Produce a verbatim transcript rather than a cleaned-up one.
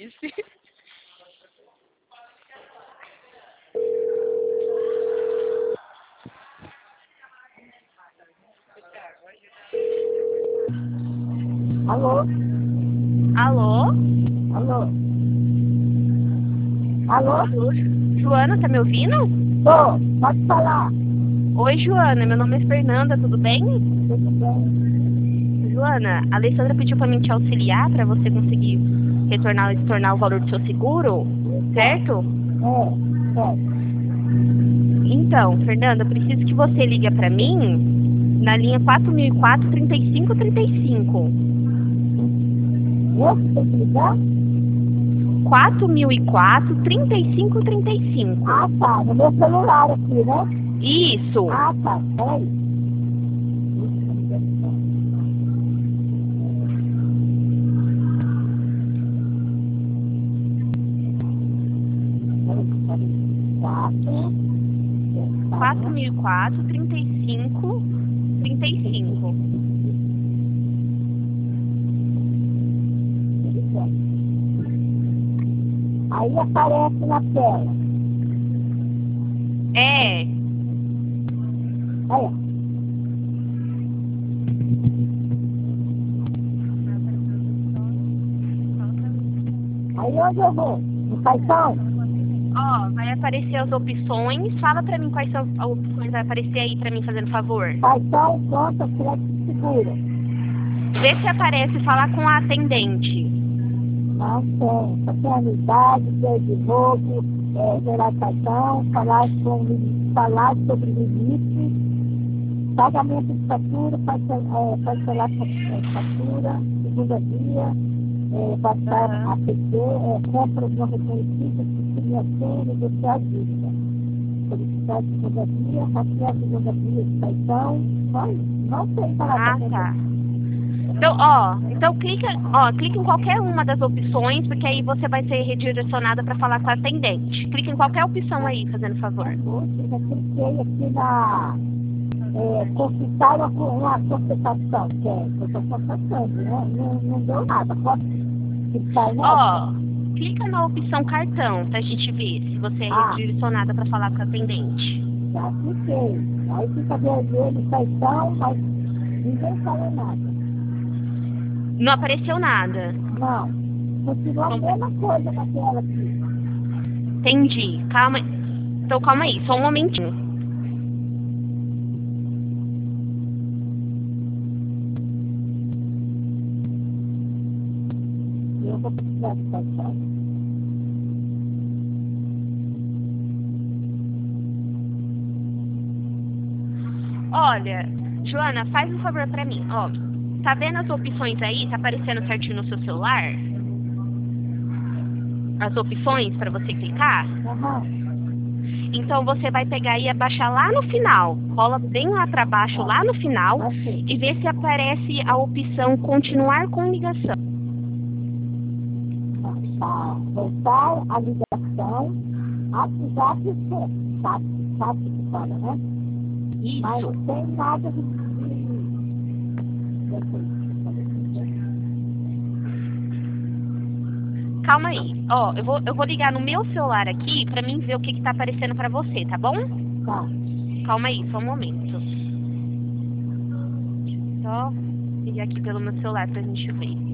disse. Alô? Alô? Alô? Alô? Alô? Joana, tá me ouvindo? Tô, pode falar. Oi, Joana, meu nome é Fernanda, tudo bem? Tudo bem? Joana, a Alessandra pediu pra mim te auxiliar pra você conseguir retornar e tornar o valor do seu seguro, certo? É, é. Então, Fernanda, eu preciso que você liga pra mim na linha quatro mil e quatro, trinta e cinco, trinta e cinco. Eu que tenho que ligar? quatro mil e quatro, trinta e cinco, trinta e cinco. Ah, tá. No meu celular aqui, né? Isso. Ah, tá. Peraí. Quatro. quatro mil e quatro, trinta e cinco, trinta e cinco. Aí aparece na tela. É. Aí. Aí onde eu vou? No cartão? Ó, vai aparecer as opções. Fala pra mim quais são as opções que vai aparecer aí pra mim, fazendo favor. Cartão, conta, crédito, seguro. Vê se aparece falar com a atendente. Não tem. Só tem anuidade, dia de roubo, é, gerar cartão, falar, com, falar sobre limite, pagamento de fatura, parcelar, é, parcelar é, fatura, segunda via, é, passar Aham. a P C, é, compras não reconhecidas, substituir negociar a dívida. Solicitar a segunda via, rastrear a segunda via de cartão, não, não tem para Ah, tá. Então, ó, então clica, ó, clica em qualquer uma das opções, porque aí você vai ser redirecionada para falar com a atendente. Clica em qualquer opção aí, fazendo favor. Eu já cliquei aqui na é, consultar uma, uma consultação, que é que eu estou consultando, né? Não, não deu nada. Pode clicar nessa? Ó, clica na opção cartão pra gente ver se você é Ah. redirecionada para falar com a atendente. Já cliquei. Aí fica vermelho cartão, mas ninguém falou nada. Não apareceu nada. Não. Continua a mesma coisa na tela aqui. Entendi. Calma. Então calma aí, só um momentinho. Eu vou precisar de cartão. Olha, Joana, faz um favor pra mim. Ó, tá vendo as opções aí? Tá aparecendo certinho no seu celular? As opções pra você clicar? Aham. Então você vai pegar e abaixar lá no final. Rola bem lá pra baixo, lá no final, Ok. e ver se aparece a opção continuar com ligação. Tá. Voltar a ligação, ativar o som. Sabe, sabe o que fala, né? Mas Isso. não tem nada de... Calma aí. Ó, eu vou, eu vou ligar no meu celular aqui pra mim ver o que que tá aparecendo pra você, tá bom? Tá. Calma aí, só um momento. Só ligar aqui pelo meu celular pra gente ver.